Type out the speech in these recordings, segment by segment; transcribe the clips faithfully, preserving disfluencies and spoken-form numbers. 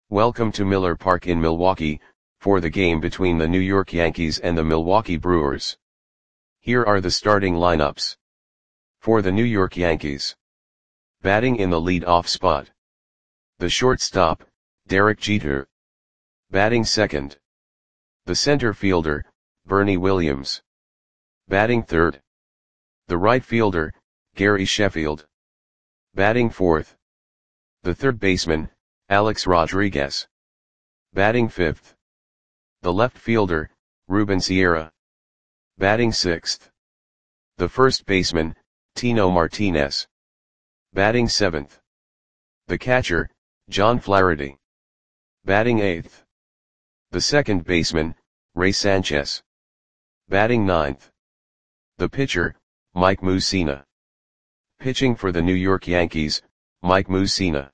Welcome to Miller Park in Milwaukee, for the game between the New York Yankees and the Milwaukee Brewers. Here are the starting lineups. For the New York Yankees. Batting in the lead-off spot. The shortstop, Derek Jeter. Batting second. The center fielder, Bernie Williams. Batting third. The right fielder, Gary Sheffield. Batting fourth. The third baseman, Alex Rodriguez. Batting fifth. The left fielder, Ruben Sierra. Batting sixth. The first baseman, Tino Martinez. Batting seventh. The catcher, John Flaherty. Batting eighth. The second baseman, Ray Sanchez. Batting ninth. The pitcher, Mike Mussina. Pitching for the New York Yankees, Mike Mussina.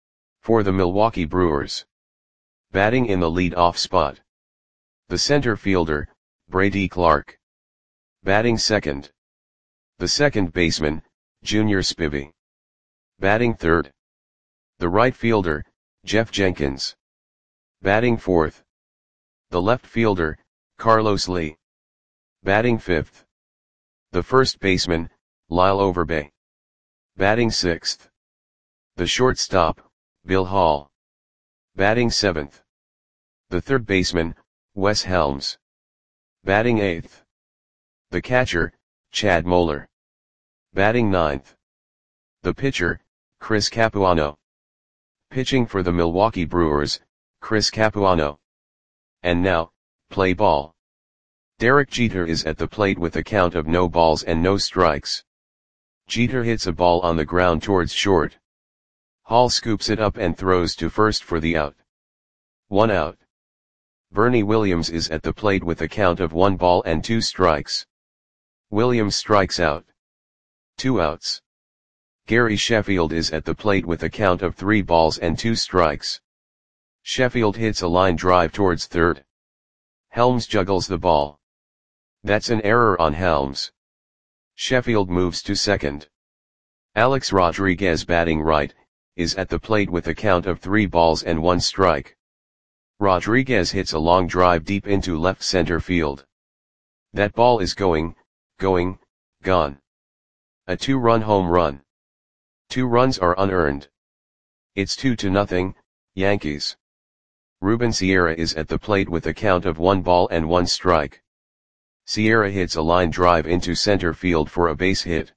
For the Milwaukee Brewers. Batting in the lead-off spot. The center fielder, Brady Clark. Batting second. The second baseman, Junior Spivey. Batting third. The right fielder, Jeff Jenkins. Batting fourth. The left fielder, Carlos Lee. Batting fifth. The first baseman, Lyle Overbay. Batting sixth. The shortstop, Bill Hall. Batting seventh. The third baseman, Wes Helms. Batting eighth. The catcher, Chad Moeller. Batting ninth. The pitcher, Chris Capuano. Pitching for the Milwaukee Brewers, Chris Capuano. And now, play ball. Derek Jeter is at the plate with a count of no balls and no strikes. Jeter hits a ball on the ground towards short. Hall scoops it up and throws to first for the out. One out. Bernie Williams is at the plate with a count of one ball and two strikes. Williams strikes out. Two outs. Gary Sheffield is at the plate with a count of three balls and two strikes. Sheffield hits a line drive towards third. Helms juggles the ball. That's an error on Helms. Sheffield moves to second. Alex Rodriguez, batting right, is at the plate with a count of three balls and one strike. Rodriguez hits a long drive deep into left center field. That ball is going, going, gone. A two-run home run. Two runs are unearned. It's two to nothing, Yankees. Ruben Sierra is at the plate with a count of one ball and one strike. Sierra hits a line drive into center field for a base hit.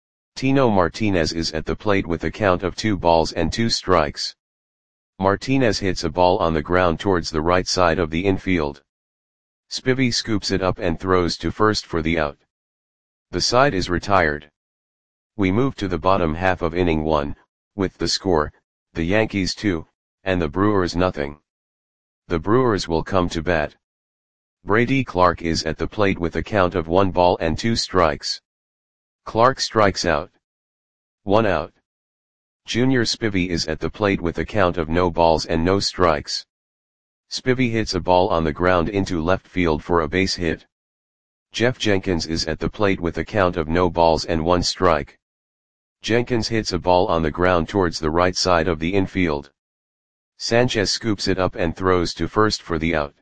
Tino Martinez is at the plate with a count of two balls and two strikes. Martinez hits a ball on the ground towards the right side of the infield. Spivey scoops it up and throws to first for the out. The side is retired. We move to the bottom half of inning one, with the score, the Yankees two, and the Brewers nothing. The Brewers will come to bat. Brady Clark is at the plate with a count of one ball and two strikes. Clark strikes out. One out. Junior Spivey is at the plate with a count of no balls and no strikes. Spivey hits a ball on the ground into left field for a base hit. Jeff Jenkins is at the plate with a count of no balls and one strike. Jenkins hits a ball on the ground towards the right side of the infield. Sanchez scoops it up and throws to first for the out.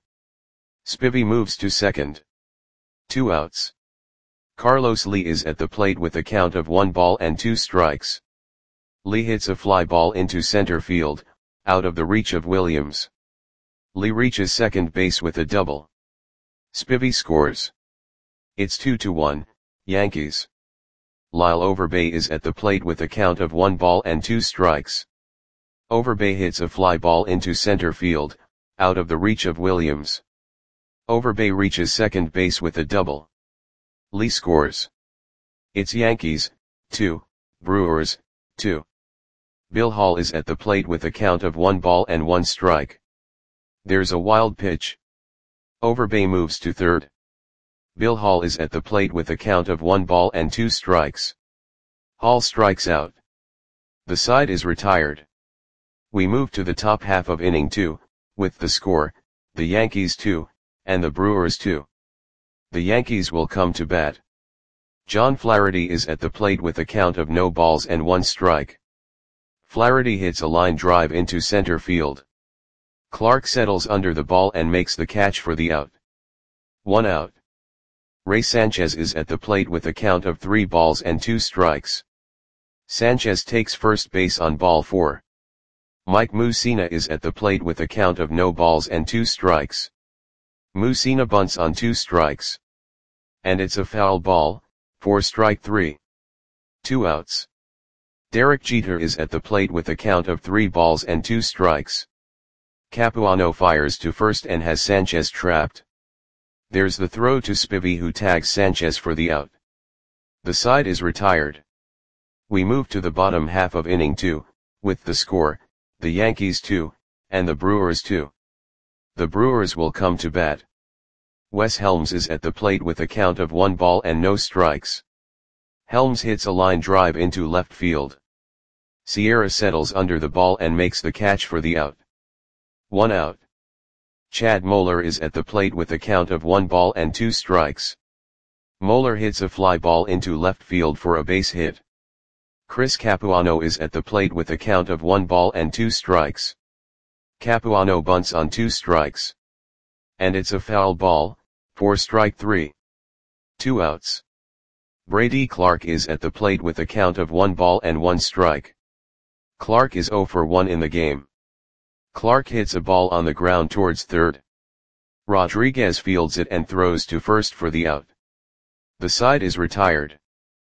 Spivey moves to second. Two outs. Carlos Lee is at the plate with a count of one ball and two strikes. Lee hits a fly ball into center field, out of the reach of Williams. Lee reaches second base with a double. Spivey scores. It's two to one, Yankees. Lyle Overbay is at the plate with a count of one ball and two strikes. Overbay hits a fly ball into center field, out of the reach of Williams. Overbay reaches second base with a double. Lee scores. It's Yankees, two, Brewers, two. Bill Hall is at the plate with a count of one ball and one strike. There's a wild pitch. Overbay moves to third. Bill Hall is at the plate with a count of one ball and two strikes. Hall strikes out. The side is retired. We move to the top half of inning two, with the score, the Yankees two, and the Brewers two. The Yankees will come to bat. John Flaherty is at the plate with a count of no balls and one strike. Flaherty hits a line drive into center field. Clark settles under the ball and makes the catch for the out. One out. Ray Sanchez is at the plate with a count of three balls and two strikes. Sanchez takes first base on ball four. Mike Mussina is at the plate with a count of no balls and two strikes. Mussina bunts on two strikes. And it's a foul ball, for strike three. Two outs. Derek Jeter is at the plate with a count of three balls and two strikes. Capuano fires to first and has Sanchez trapped. There's the throw to Spivey, who tags Sanchez for the out. The side is retired. We move to the bottom half of inning two, with the score, the Yankees two, and the Brewers two. The Brewers will come to bat. Wes Helms is at the plate with a count of one ball and no strikes. Helms hits a line drive into left field. Sierra settles under the ball and makes the catch for the out. One out. Chad Moeller is at the plate with a count of one ball and two strikes. Moeller hits a fly ball into left field for a base hit. Chris Capuano is at the plate with a count of one ball and two strikes. Capuano bunts on two strikes. And it's a foul ball, for strike three. Two outs. Brady Clark is at the plate with a count of one ball and one strike. Clark is oh for one in the game. Clark hits a ball on the ground towards third. Rodriguez fields it and throws to first for the out. The side is retired.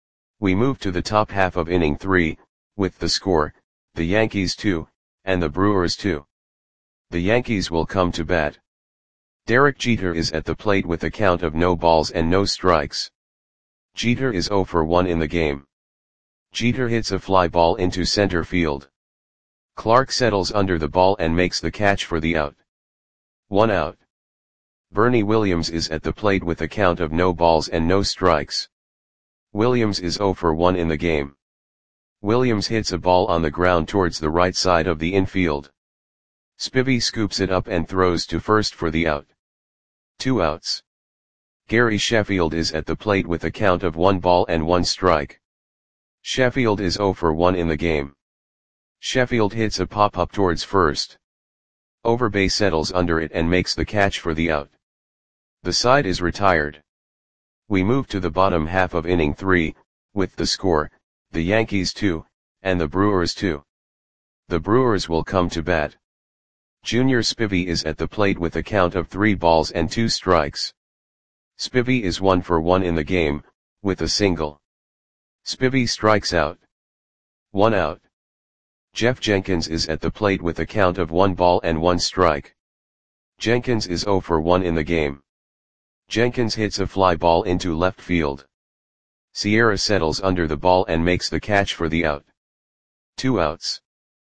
We move to the top half of inning three, with the score, the Yankees two, and the Brewers two. The Yankees will come to bat. Derek Jeter is at the plate with a count of no balls and no strikes. Jeter is oh for one in the game. Jeter hits a fly ball into center field. Clark settles under the ball and makes the catch for the out. One out. Bernie Williams is at the plate with a count of no balls and no strikes. Williams is oh for one in the game. Williams hits a ball on the ground towards the right side of the infield. Spivey scoops it up and throws to first for the out. Two outs. Gary Sheffield is at the plate with a count of one ball and one strike. Sheffield is oh for one in the game. Sheffield hits a pop-up towards first. Overbay settles under it and makes the catch for the out. The side is retired. We move to the bottom half of inning three, with the score, the Yankees two, and the Brewers two. The Brewers will come to bat. Junior Spivey is at the plate with a count of three balls and two strikes. Spivey is one for one in the game, with a single. Spivey strikes out. One out. Jeff Jenkins is at the plate with a count of one ball and one strike. Jenkins is oh for one in the game. Jenkins hits a fly ball into left field. Sierra settles under the ball and makes the catch for the out. Two outs.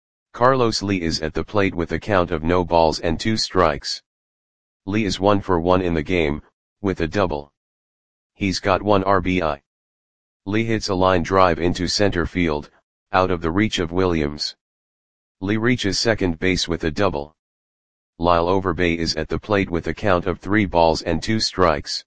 Carlos Lee is at the plate with a count of no balls and two strikes. Lee is one for one in the game, with a double. He's got one R B I. Lee hits a line drive into center field, out of the reach of Williams. Lee reaches second base with a double. Lyle Overbay is at the plate with a count of three balls and two strikes.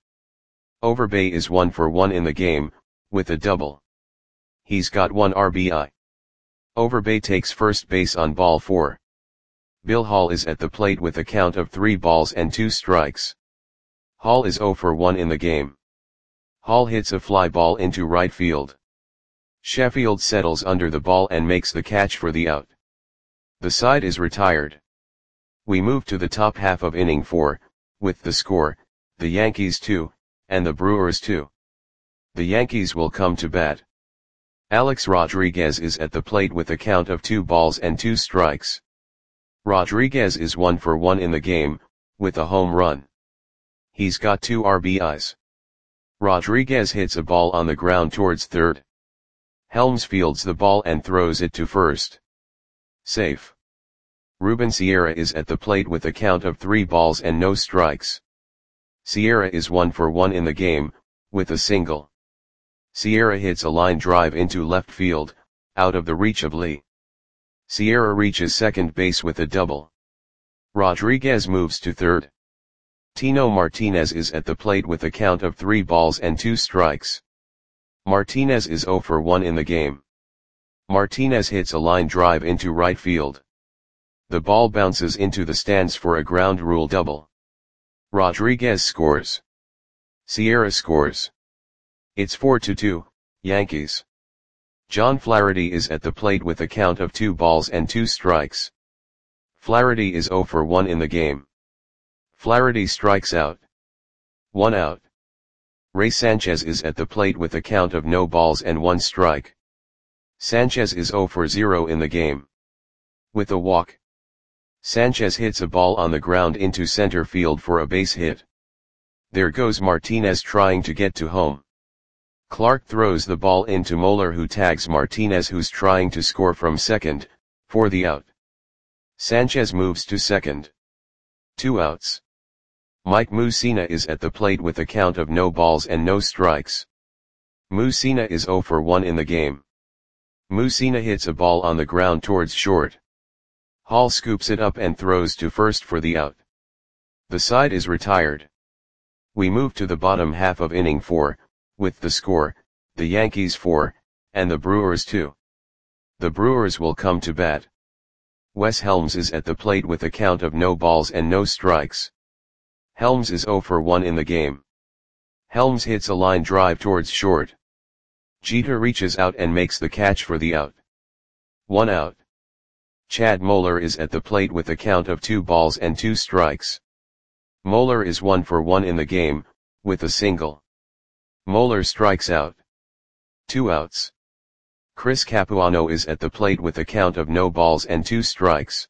Overbay is one for one in the game, with a double. He's got one R B I. Overbay takes first base on ball four. Bill Hall is at the plate with a count of three balls and two strikes. Hall is oh for one in the game. Hall hits a fly ball into right field. Sheffield settles under the ball and makes the catch for the out. The side is retired. We move to the top half of inning four, with the score, the Yankees two, and the Brewers two. The Yankees will come to bat. Alex Rodriguez is at the plate with a count of two balls and two strikes. Rodriguez is one for one in the game, with a home run. He's got two R B Is. Rodriguez hits a ball on the ground towards third. Helms fields the ball and throws it to first. Safe. Ruben Sierra is at the plate with a count of three balls and no strikes. Sierra is one for one in the game, with a single. Sierra hits a line drive into left field, out of the reach of Lee. Sierra reaches second base with a double. Rodriguez moves to third. Tino Martinez is at the plate with a count of three balls and two strikes. Martinez is oh for one in the game. Martinez hits a line drive into right field. The ball bounces into the stands for a ground rule double. Rodriguez scores. Sierra scores. It's four to two, Yankees. John Flaherty is at the plate with a count of two balls and two strikes. Flaherty is zero for one in the game. Flaherty strikes out. One out. Ray Sanchez is at the plate with a count of no balls and one strike. Sanchez is zero for zero in the game. With a walk. Sanchez hits a ball on the ground into center field for a base hit. There goes Martinez trying to get to home. Clark throws the ball into Moeller, who tags Martinez, who's trying to score from second, for the out. Sanchez moves to second. Two outs. Mike Mussina is at the plate with a count of no balls and no strikes. Mussina is zero for one in the game. Mussina hits a ball on the ground towards short. Hall scoops it up and throws to first for the out. The side is retired. We move to the bottom half of inning four, with the score, the Yankees four, and the Brewers two. The Brewers will come to bat. Wes Helms is at the plate with a count of no balls and no strikes. Helms is zero for one in the game. Helms hits a line drive towards short. Jeter reaches out and makes the catch for the out. One out. Chad Moeller is at the plate with a count of two balls and two strikes. Moeller is one for one in the game, with a single. Moeller strikes out. Two outs. Chris Capuano is at the plate with a count of no balls and two strikes.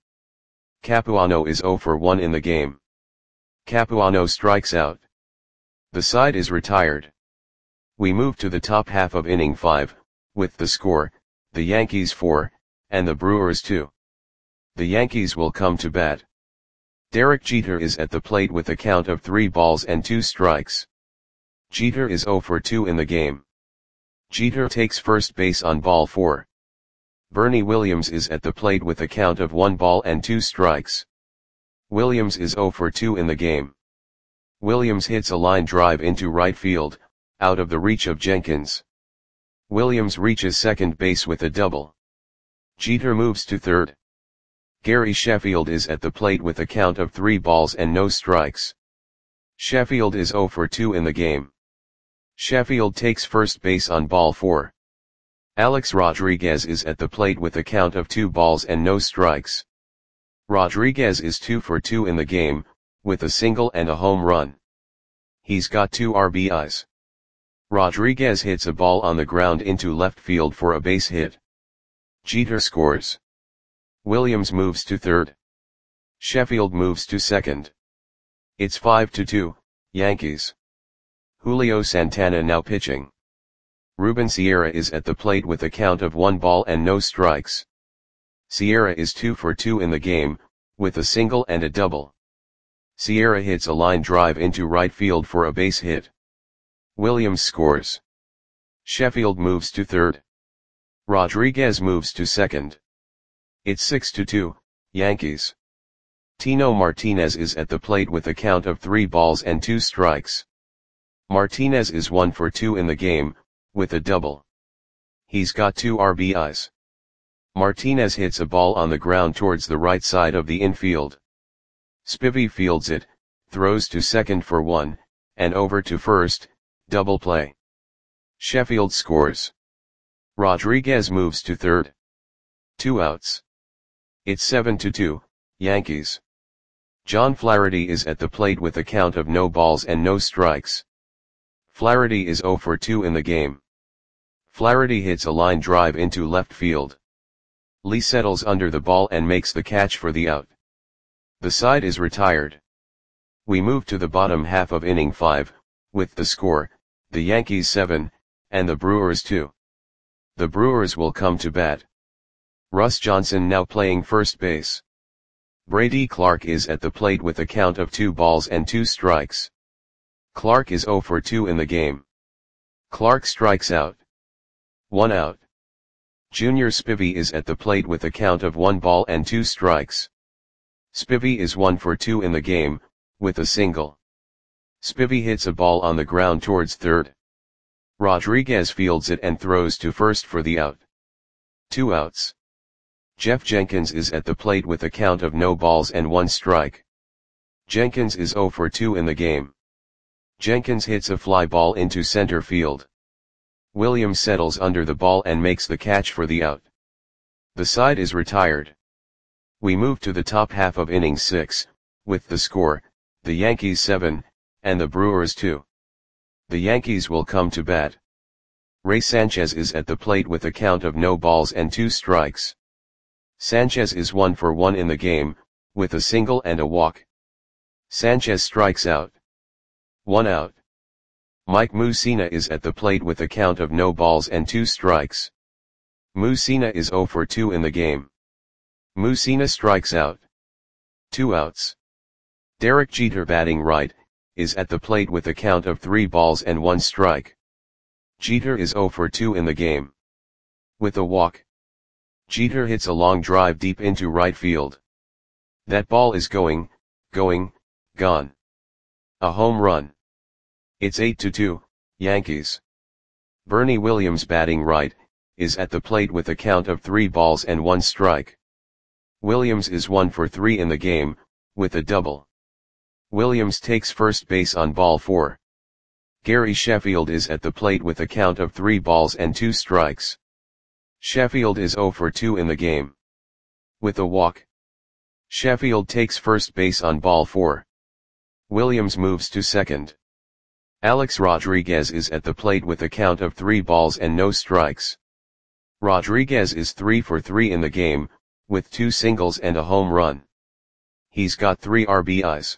Capuano is zero for one in the game. Capuano strikes out. The side is retired. We move to the top half of inning five, with the score, the Yankees four, and the Brewers two. The Yankees will come to bat. Derek Jeter is at the plate with a count of three balls and two strikes. Jeter is zero for two in the game. Jeter takes first base on ball four. Bernie Williams is at the plate with a count of one ball and two strikes. Williams is zero for two in the game. Williams hits a line drive into right field, out of the reach of Jenkins. Williams reaches second base with a double. Jeter moves to third. Gary Sheffield is at the plate with a count of three balls and no strikes. Sheffield is zero for two in the game. Sheffield takes first base on ball four. Alex Rodriguez is at the plate with a count of two balls and no strikes. Rodriguez is two for two in the game, with a single and a home run. He's got two R B Is. Rodriguez hits a ball on the ground into left field for a base hit. Jeter scores. Williams moves to third. Sheffield moves to second. It's five to two, Yankees. Julio Santana now pitching. Ruben Sierra is at the plate with a count of one ball and no strikes. Sierra is two for two in the game, with a single and a double. Sierra hits a line drive into right field for a base hit. Williams scores. Sheffield moves to third. Rodriguez moves to second. It's six to two, Yankees. Tino Martinez is at the plate with a count of three balls and two strikes. Martinez is one for two in the game, with a double. He's got two R B Is. Martinez hits a ball on the ground towards the right side of the infield. Spivey fields it, throws to second for one, and over to first, double play. Sheffield scores. Rodriguez moves to third. Two outs. It's seven to two, Yankees. John Flaherty is at the plate with a count of no balls and no strikes. Flaherty is zero for two in the game. Flaherty hits a line drive into left field. Lee settles under the ball and makes the catch for the out. The side is retired. We move to the bottom half of inning five, with the score, the Yankees seven, and the Brewers two. The Brewers will come to bat. Russ Johnson now playing first base. Brady Clark is at the plate with a count of two balls and two strikes. Clark is zero for two in the game. Clark strikes out. One out. Junior Spivey is at the plate with a count of one ball and two strikes. Spivey is one for two in the game, with a single. Spivey hits a ball on the ground towards third. Rodriguez fields it and throws to first for the out. Two outs. Jeff Jenkins is at the plate with a count of no balls and one strike. Jenkins is zero for two in the game. Jenkins hits a fly ball into center field. Williams settles under the ball and makes the catch for the out. The side is retired. We move to the top half of inning six, with the score, the Yankees seven, and the Brewers two. The Yankees will come to bat. Ray Sanchez is at the plate with a count of no balls and two strikes. Sanchez is one for one in the game, with a single and a walk. Sanchez strikes out. One out. Mike Mussina is at the plate with a count of no balls and two strikes. Mussina is zero for two in the game. Mussina strikes out. Two outs. Derek Jeter, batting right, is at the plate with a count of three balls and one strike. Jeter is zero for two in the game. With a walk. Jeter hits a long drive deep into right field. That ball is going, going, gone. A home run. It's eight to two, Yankees. Bernie Williams, batting right, is at the plate with a count of three balls and one strike. Williams is one for three in the game, with a double. Williams takes first base on ball four. Gary Sheffield is at the plate with a count of three balls and two strikes. Sheffield is zero for two in the game. With a walk. Sheffield takes first base on ball four. Williams moves to second. Alex Rodriguez is at the plate with a count of three balls and no strikes. Rodriguez is three for three in the game, with two singles and a home run. He's got three R B Is.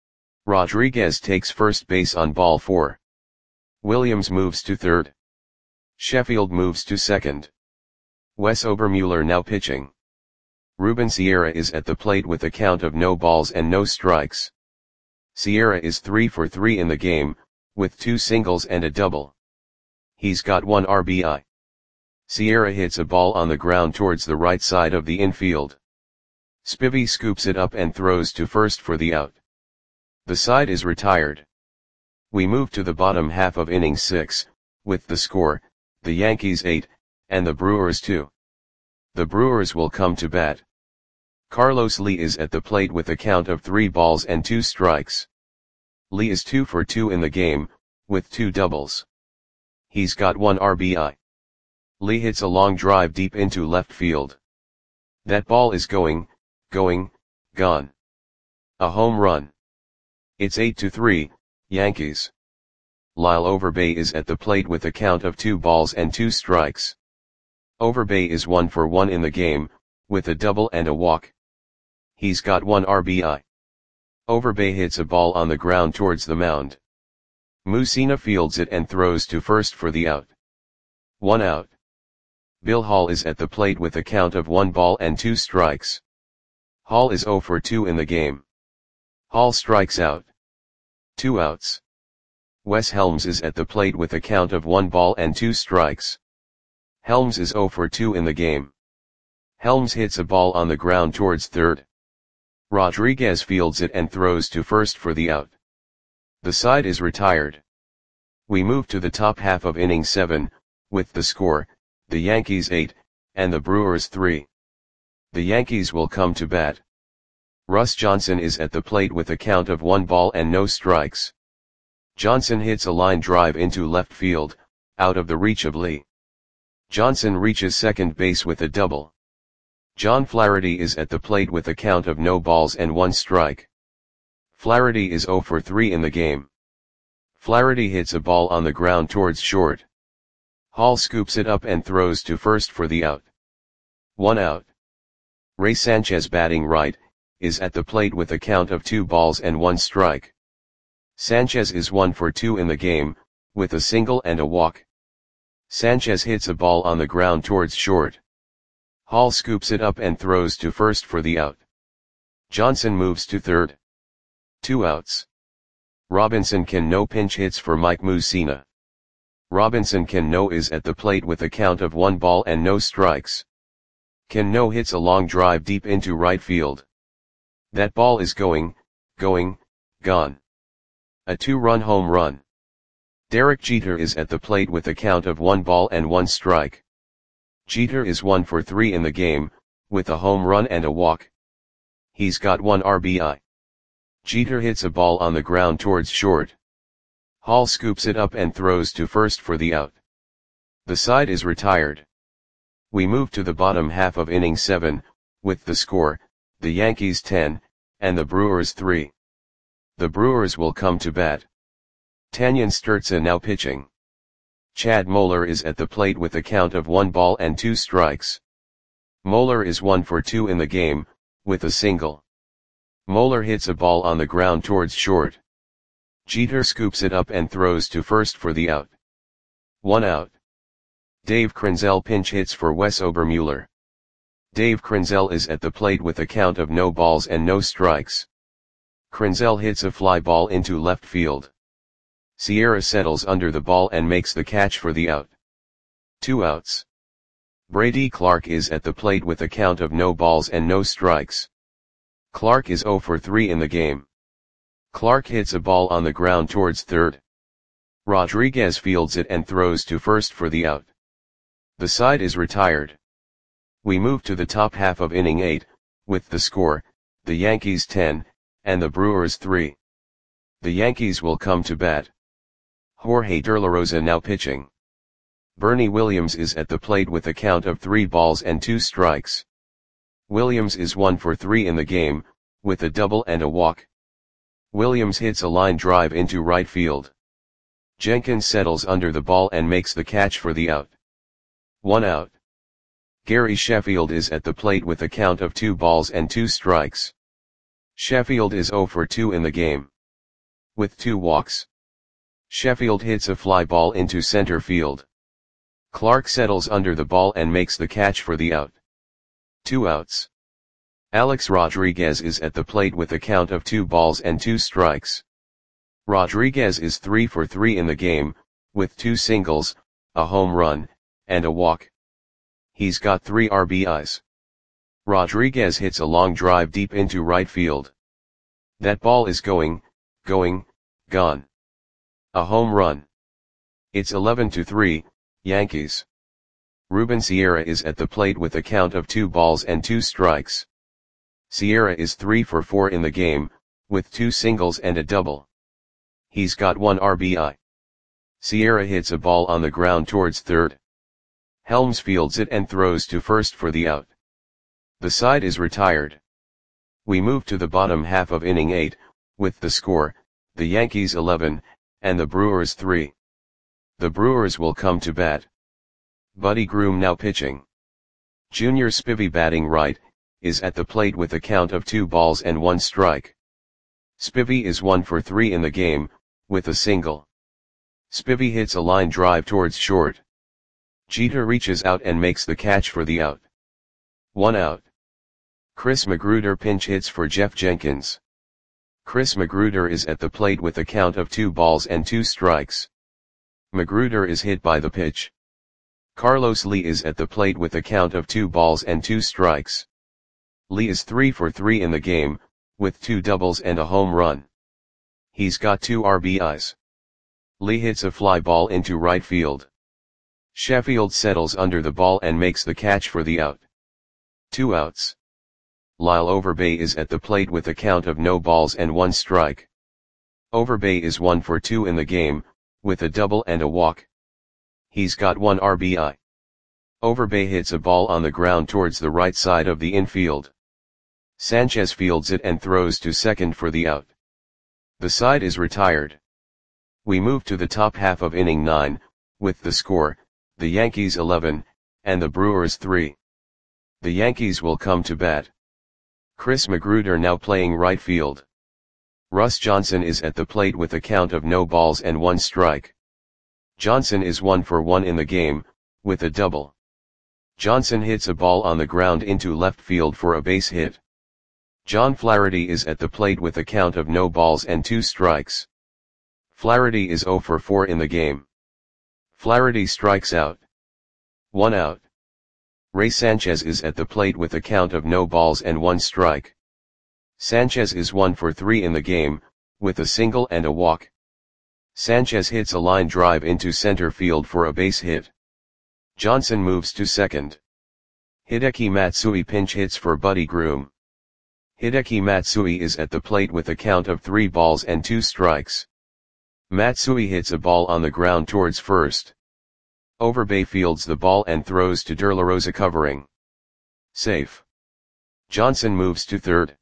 Rodriguez takes first base on ball four. Williams moves to third. Sheffield moves to second. Wes Obermueller now pitching. Ruben Sierra is at the plate with a count of no balls and no strikes. Sierra is three for three in the game, with two singles and a double. He's got one R B I. Sierra hits a ball on the ground towards the right side of the infield. Spivey scoops it up and throws to first for the out. The side is retired. We move to the bottom half of inning six, with the score, the Yankees eight, and the Brewers two. The Brewers will come to bat. Carlos Lee is at the plate with a count of three balls and two strikes. Lee is two for two in the game, with two doubles. He's got one R B I. Lee hits a long drive deep into left field. That ball is going, going, gone. A home run. It's eight to three, Yankees. Lyle Overbay is at the plate with a count of two balls and two strikes. Overbay is one for one in the game, with a double and a walk. He's got one R B I. Overbay hits a ball on the ground towards the mound. Mussina fields it and throws to first for the out. One out. Bill Hall is at the plate with a count of one ball and two strikes. Hall is zero for two in the game. Hall strikes out. Two outs. Wes Helms is at the plate with a count of one ball and two strikes. Helms is zero for two in the game. Helms hits a ball on the ground towards third. Rodriguez fields it and throws to first for the out. The side is retired. We move to the top half of inning seven, with the score, the Yankees eight, and the Brewers three. The Yankees will come to bat. Russ Johnson is at the plate with a count of one ball and no strikes. Johnson hits a line drive into left field, out of the reach of Lee. Johnson reaches second base with a double. John Flaherty is at the plate with a count of no balls and one strike. Flaherty is zero for three in the game. Flaherty hits a ball on the ground towards short. Hall scoops it up and throws to first for the out. One out. Ray Sanchez, batting right, is at the plate with a count of two balls and one strike. Sanchez is one for two in the game, with a single and a walk. Sanchez hits a ball on the ground towards short. Hall scoops it up and throws to first for the out. Johnson moves to third. Two outs. Robinson Cano pinch hits for Mike Mussina. Robinson Cano is at the plate with a count of one ball and no strikes. Cano hits a long drive deep into right field. That ball is going, going, gone. A two-run home run. Derek Jeter is at the plate with a count of one ball and one strike. Jeter is one for three in the game, with a home run and a walk. He's got one R B I. Jeter hits a ball on the ground towards short. Hall scoops it up and throws to first for the out. The side is retired. We move to the bottom half of inning seven, with the score, the Yankees ten, and the Brewers three. The Brewers will come to bat. Tanyan Sturtze now pitching. Chad Moeller is at the plate with a count of one ball and two strikes. Moeller is one for two in the game, with a single. Moeller hits a ball on the ground towards short. Jeter scoops it up and throws to first for the out. One out. Dave Krenzel pinch hits for Wes Obermueller. Dave Krenzel is at the plate with a count of no balls and no strikes. Krenzel hits a fly ball into left field. Sierra settles under the ball and makes the catch for the out. Two outs. Brady Clark is at the plate with a count of no balls and no strikes. Clark is zero for three in the game. Clark hits a ball on the ground towards third. Rodriguez fields it and throws to first for the out. The side is retired. We move to the top half of inning eight, with the score, the Yankees ten, and the Brewers three. The Yankees will come to bat. Jorge De La Rosa now pitching. Bernie Williams is at the plate with a count of three balls and two strikes. Williams is one for three in the game, with a double and a walk. Williams hits a line drive into right field. Jenkins settles under the ball and makes the catch for the out. One out. Gary Sheffield is at the plate with a count of two balls and two strikes. Sheffield is zero for two in the game. With two walks. Sheffield hits a fly ball into center field. Clark settles under the ball and makes the catch for the out. Two outs. Alex Rodriguez is at the plate with a count of two balls and two strikes. Rodriguez is three for three in the game, with two singles, a home run, and a walk. He's got three R B Is. Rodriguez hits a long drive deep into right field. That ball is going, going, gone. A home run. It's eleven to three, Yankees. Ruben Sierra is at the plate with a count of two balls and two strikes. Sierra is three for four in the game, with two singles and a double. He's got one R B I. Sierra hits a ball on the ground towards third. Helms fields it and throws to first for the out. The side is retired. We move to the bottom half of inning eight, with the score, the Yankees eleven, and the Brewers three. The Brewers will come to bat. Buddy Groom now pitching. Junior Spivey batting right, is at the plate with a count of two balls and one strike. Spivey is one for three in the game, with a single. Spivey hits a line drive towards short. Jeter reaches out and makes the catch for the out. One out. Chris Magruder pinch hits for Jeff Jenkins. Chris Magruder is at the plate with a count of two balls and two strikes. Magruder is hit by the pitch. Carlos Lee is at the plate with a count of two balls and two strikes. Lee is three for three in the game, with two doubles and a home run. He's got two R B Is. Lee hits a fly ball into right field. Sheffield settles under the ball and makes the catch for the out. Two outs. Lyle Overbay is at the plate with a count of no balls and one strike. Overbay is one for two in the game, with a double and a walk. He's got one R B I. Overbay hits a ball on the ground towards the right side of the infield. Sanchez fields it and throws to second for the out. The side is retired. We move to the top half of inning nine, with the score, the Yankees eleven, and the Brewers three. The Yankees will come to bat. Chris Magruder now playing right field. Russ Johnson is at the plate with a count of no balls and one strike. Johnson is one for one in the game, with a double. Johnson hits a ball on the ground into left field for a base hit. John Flaherty is at the plate with a count of no balls and two strikes. Flaherty is zero for four in the game. Flaherty strikes out. One out. Ray Sanchez is at the plate with a count of no balls and one strike. Sanchez is one for three in the game, with a single and a walk. Sanchez hits a line drive into center field for a base hit. Johnson moves to second. Hideki Matsui pinch hits for Buddy Groom. Hideki Matsui is at the plate with a count of three balls and two strikes. Matsui hits a ball on the ground towards first. Overbay fields the ball and throws to De La Rosa covering. Safe. Johnson moves to third.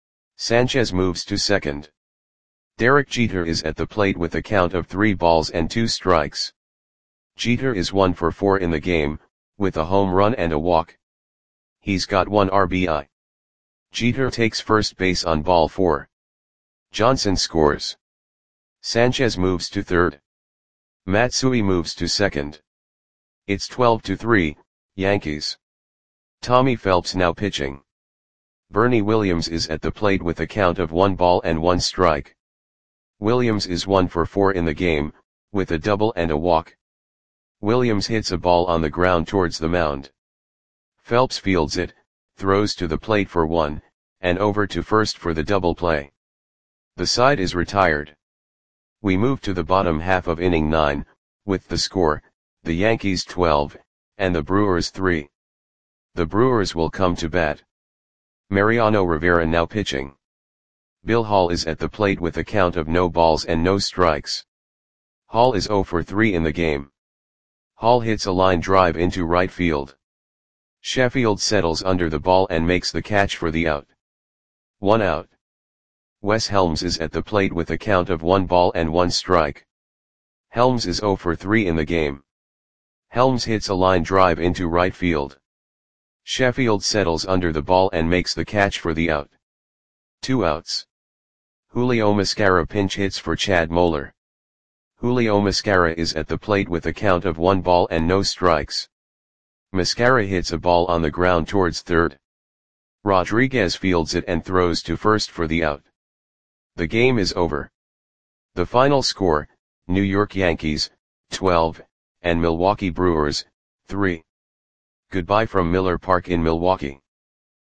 Sanchez moves to second. Derek Jeter is at the plate with a count of three balls and two strikes. Jeter is one for four in the game, with a home run and a walk. He's got one R B I. Jeter takes first base on ball four. Johnson scores. Sanchez moves to third. Matsui moves to second. It's twelve to three, Yankees. Tommy Phelps now pitching. Bernie Williams is at the plate with a count of one ball and one strike. Williams is one for four in the game, with a double and a walk. Williams hits a ball on the ground towards the mound. Phelps fields it, throws to the plate for one, and over to first for the double play. The side is retired. We move to the bottom half of inning nine, with the score, the Yankees twelve, and the Brewers three. The Brewers will come to bat. Mariano Rivera now pitching. Bill Hall is at the plate with a count of no balls and no strikes. Hall is zero for three in the game. Hall hits a line drive into right field. Sheffield settles under the ball and makes the catch for the out. One out. Wes Helms is at the plate with a count of one ball and one strike. Helms is zero for three in the game. Helms hits a line drive into right field. Sheffield settles under the ball and makes the catch for the out. Two outs. Julio Mascara pinch hits for Chad Moeller. Julio Mascara is at the plate with a count of one ball and no strikes. Mascara hits a ball on the ground towards third. Rodriguez fields it and throws to first for the out. The game is over. The final score, New York Yankees, twelve, and Milwaukee Brewers, three. Goodbye from Miller Park in Milwaukee.